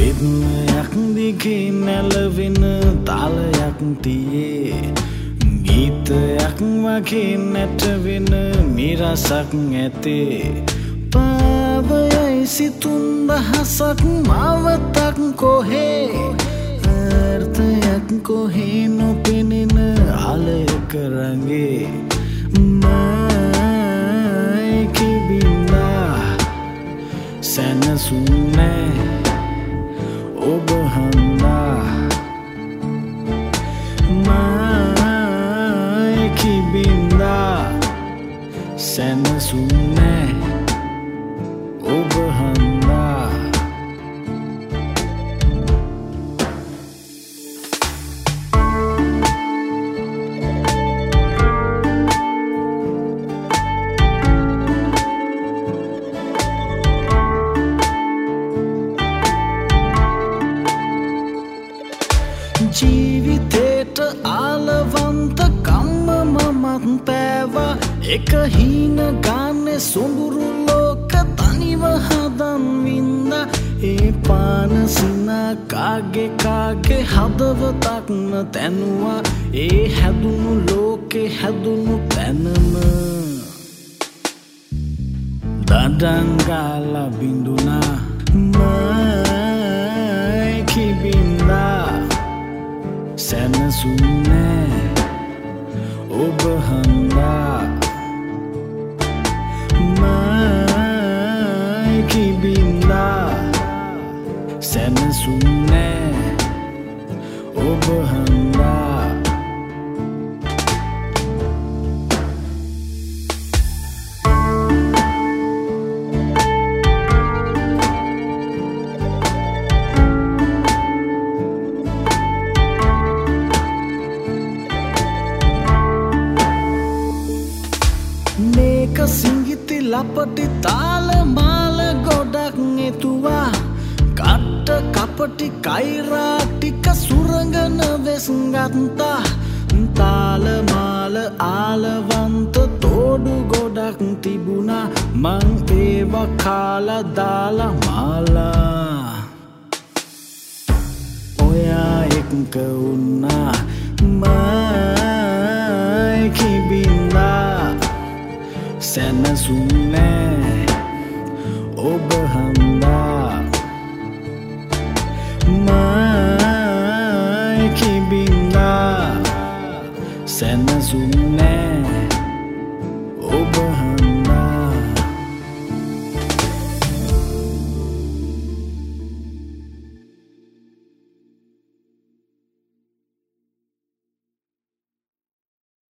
රිද්මයක් දිගේ නැලවෙන තාලයක් තියේ ගීතයක් වගේ නැටවෙන මිරසක් ඇතේ පාවයයි සිතුන් දහසක් මාවතක් කොහේ අර්ථයක් කොහේ නොපෙනෙන ආලයක රඟේ මයි කිබිලා සැනසුම් නෑ ඔබ හන්දා මයි කිබිලා සැනසුම් නෑ ඔබ හන්දා ජීවිතේට ආලවන්ත කම්ම මමත් පෑවා එක හීන ගානේ සොඳුරු ලෝක තනිව හදන් වින්දා ඒ පානසිනා කාගේ හදවතක්ම තැනුවා ඒ හැදුණු ලෝකේ හැදුණු තැනම දඩංගාලා බිඳුනා මයි කිබින්දා සැනසුම් නෑ ඔබ හන්දා මයි කිබින්දා සැනසුම් නෑ ඔබ හන්දා මේක සිංගිති ලපටි තාල මාල ගොඩක් එතුවා කට්ට කපටි කයිරා ටික සුරංගන වෙස්ගත්තා තාල මාල ආලවන්ත තෝඩු ගොඩක් තිබුණා මං ඒවා කාලා දාලා මාලා ඔයා එක්ක උන්නා මයි කිබින්දා සැනසුම් නෑ ඔබ හන්දා මයි කිබින්දා සැනසුම් නෑ